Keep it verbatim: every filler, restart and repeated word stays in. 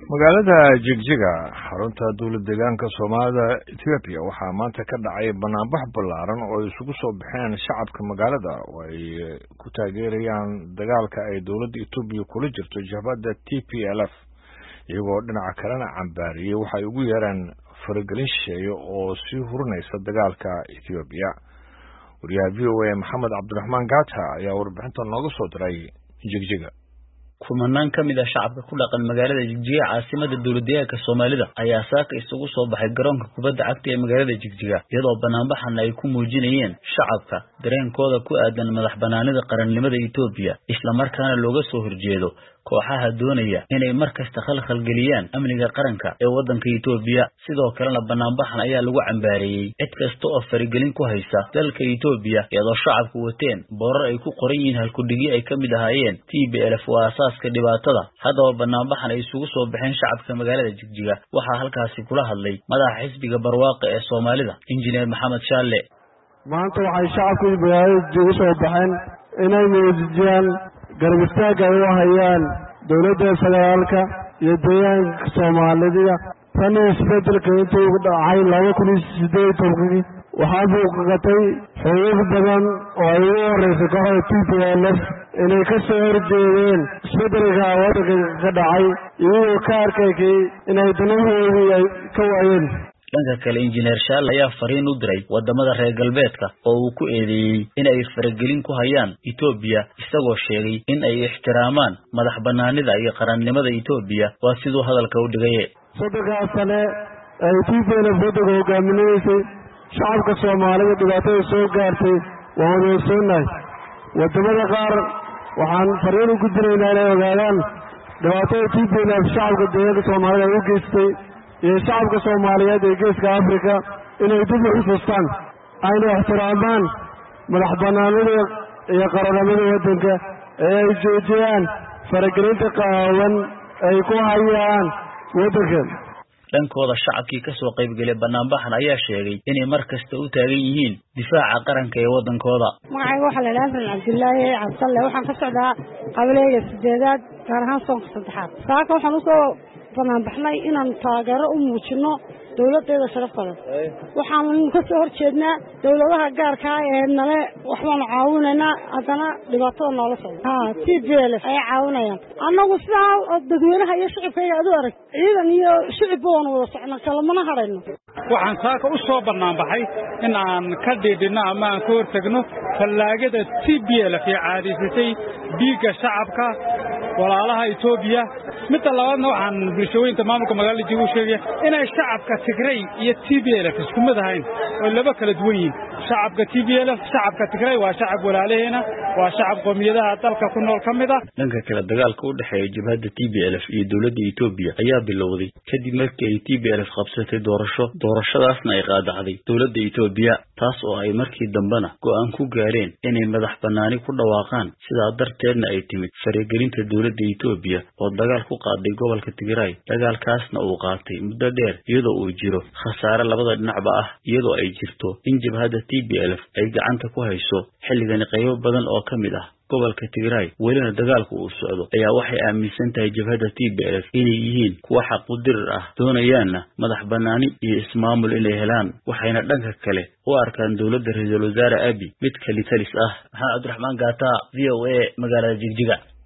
magaalada Jigjiga xarunta dawladda deegaanka Soomaalida Ethiopia waxaa maanta ka dhacay banaanbax ballaaran oo isugu soo baxeen shacabka magaalada oo ay ku taageerayaan dagaalka ay dawladda Ethiopia kula jirto jabhadda T P L F iyagoo dhinaca kalena cambaariyay waxay ugu yeeraan faragelin shisheeye oo sii hurinaysa dagaalka Ethiopia. wariyaha V O A Maxamed Cabdiraxmaan Gata ayaa warbixinta nooga soo diray Jigjiga. kumanaan ka mid ah shacabka ku dhaqan magaalada Jigjiga caasimada dawladda Soomaalida ayaa saaka isugu soo baxay garoonka kubadda cagta ee magaalada Jigjiga iyadoo banaanbaxan ay ku muujinayeen shacabka dareenkooda ku aadan madax banaanida qarannimada Ethiopia isla markaana looga soo horjeedo kooxaha doonaya inay markasta khalkhal geliyaan amniga qaranka ee wadanka Ethiopia. sidoo kalena banaanbaxan ayaa lagu cambaareeyay cid kasta oo faragelin ku haysa dalka Ethiopia iyadoo shacabku wateen boorar ay ku qoran yihiin halkudhigi ay kamid ahaayeen T P L F waa asaaska dhibaatada. haddaba banaanbaxan ay isugu soo baxeen shacabka magaalada Jigjiga waxaa halkaasi kula hadlay madaxa xisbiga barwaaqo ee Soomaalida Engineer Maxamed Shalle. maanta waxay shacabku magaalada Jigjiga soo baxeen inay muujiyaan garab istaag ay u hayaan dawladda federaalka iyo deegaanka Soomaalida. tan isbedelka intii ugu dhacay laba kun iyo siddeed iyo toban waxaa muuqatay xoog badan oo ay u horeysay kooxda T P L F inay ka soo horjeedeen isbedelka waddanka ka dhacay iyagoo ka arkay inay danahoodii ay ka waayeen. dhanka kale Engineer Shalle ayaa fariin u diray wadamada reer galbeedka oo uu ku eedeeyay in ay faragelin ku hayaan Ethiopia isagoo sheegay in ay ixtiraamaan madax banaanida iyo qarannimada Ethiopia waa sidoo hadalka u dhigay. saddex sane ay T P L F waddanka hogaaminaysay shacabka Soomaalida dhibaatada soo gaartay waa wadaysanahay. wadamada qaar waxaan fariin ugu diraynaa inay ogaadaan dhibaatada T P L F shacabka deegaanka Soomaalida u geystay iyo shacabka Soomaaliyeed ee geeska Afrika inay dib u xusuustaan ayna ixtiraamaan madax banaanida iyo qarannimada waddanka ee ay joojiyaan faragelinta qaawan ay ku hayaan waddanka. dhankooda shacabkii ka soo qayb galay banaanbaxan ayaa sheegay inay markasta u taagan yihiin difaaca qaranka ee wadankooda. magacayga waxaa la yidhaahdaa Cabdullaahi Cabsalle waxaan ka socdaa qabilayga sideedaad gaar ahaan soonka saddexaad. saaka waxaan usoo banaanbaxnay inaan taageero u muujino dawladdeeda sharafta leh. waxaan ka soo horjeednaa dawladaha gaarka ah ee nale waxbaan caawinaynaa haddana dhibaatada noola socda. ha T P L F ay caawinayaan annagu sidaa dadweynaha iyo shicibkayga aad u arag ciidan iyo shicibba waan wada socnaa kalamana harayno. waxaan saaka u soo banaanbaxay in aan ka dhiidhino ama aan ka hortagno fallaagada T P L F ee caadisatay dhiigga shacabka walaalaha Ethiopia. midda labaadna waxaan bulshooyinka maamulka magaalada Jigjiga u sheegay inay shacabka Tigray iyo T P L F isku mid ahayn oo laba kala duwan yihiin. shacabka T P L F shacabka Tigray waa shacab walaalaheena waa shacab qoomiyadaha dalka ku nool kamid ah. dhanka kale dagaalka u dhaxeeya jabhadda T P L F iyo dawladda Ethiopia ayaa bilowday kadib markii ay T P L F qabsatay doorasho doorashadaasna ay qaadacday dawladda Ethiopia taas oo ay markii dambana go'aan ku gaareen inay madax banaani ku dhawaaqaan sidaa darteedna ay timid faragelinta dawladda Ethiopia oo dagaal ku qaaday gobolka Tigray. dagaalkaasna uu qaatay muddo dheer iyadoo uu jiro khasaare labada dhinacba ah iyadoo ay jirto in jabhadda T P L F ay gacanta ku hayso xilligan qaybo badan oo kamid ah gobolka Tigray welina dagaalku uu socdo ayaa waxay aaminsan tahay jabhadda T P L F inay yihiin kuwa xaq u dirir ah doonayaanna madax banaani iyo ismaamul inay helaan waxayna dhanka kale u arkaan dawladda ra'iisul wasaare Abiy mid kali talis ah. Maxamed Cabdiraxmaan Gata V O A magaalada Jigjiga.